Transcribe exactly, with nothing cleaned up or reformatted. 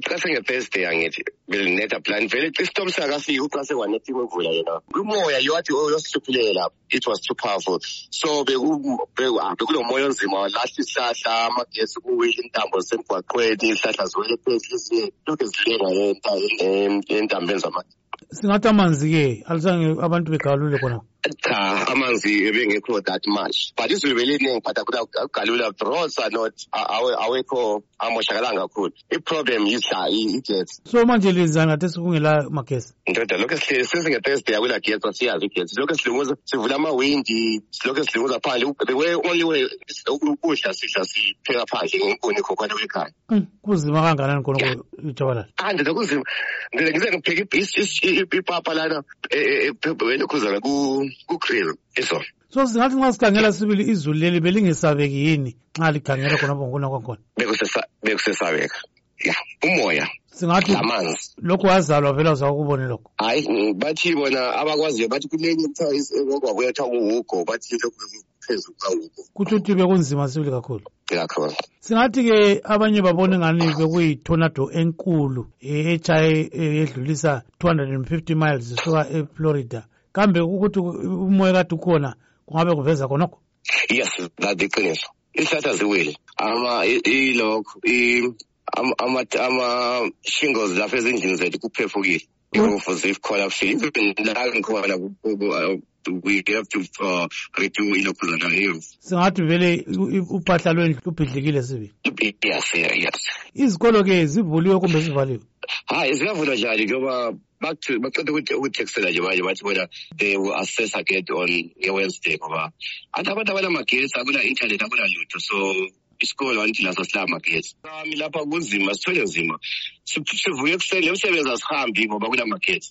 xa senge-Thursday angithi belinetha plan vele istorm sakafiki uxa sekwanetha imvula yena umoya yowathi yosihluphileyo lapho. It was too powerful. So bekulo moya onzima lahla isihlahla amagesi kuwile intambo zisemgwaqweni izihlahla ziwele phezulu lokhu zilenga entambeni zamagesi. Singathi amanzi-ke alizange abantu begalule khona. Cha, amanzi ebengekho that much. But izulu beliningi but akugalula. Roads are not awekho amoshakalanga kakhulu. I-problem yisla igesi. So manje lizana ngathi sekungela magesi. Ndoda lokho sesinge-Thursday akula gesi asiyazi igesi. Lokho silunguza sivula amawindi, lokho silunguza phandle. The way only way ukudla sidla sipheka phandle ngenkuni khokhwana wekhaya. Kuzima kangakanani khona uJabalala? Ande lokuzima. Ngize ngipheka ipapa lana ephebelekhuza ku ku-grill eso. So singathi nxa sikhangela sibili izulu leli belingesabeki yini nxa likhangela khona bongona kwakhona? Bekusesabeka. Ya, umoya. Singathi amanzi. Lokho wazalwa vela uzakubone lokho. Hayi bathi bona abakwaziyo bathi kulenye kuthiwa okwabuya kuthiwa kuhugo bathi lokho phezulu kahugo. Kuthi uthi bekunzima sibili kakhulu. Kakhulu. Singathi-ke abanye babone ngani bekuyi-tornado enkulu echaye edlulisa two hundred fifty miles zisuka eFlorida. Kambe ukuthi umoya kade ukhona kungabe kuveza khonokho? Yes, that iqiniso. Isihlahla ziwile. Ama ilokho ama ama shingles lapha ezindlini zethu kuphefukile. Irufu zikhona futhi la ngikhona we have to uh, redo ilokhuzana here. Singathi vele uphahla lwendlu lubhidlikile sibili. Yes, yes. Izikolo-ke zivuliwe kumbe zivaliwe? Hayi ziyavula njalo ngoba baqeda ukuthexela nje manje bathi bona they will assess again on Wednesday ngoba abantu abanamagesi akula internet akula lutho so isikolo anti laso silamagesi. Nami lapha kunzima sithole nzima sivuye ekuseni umsebenzi asihambi ngoba kula magesi.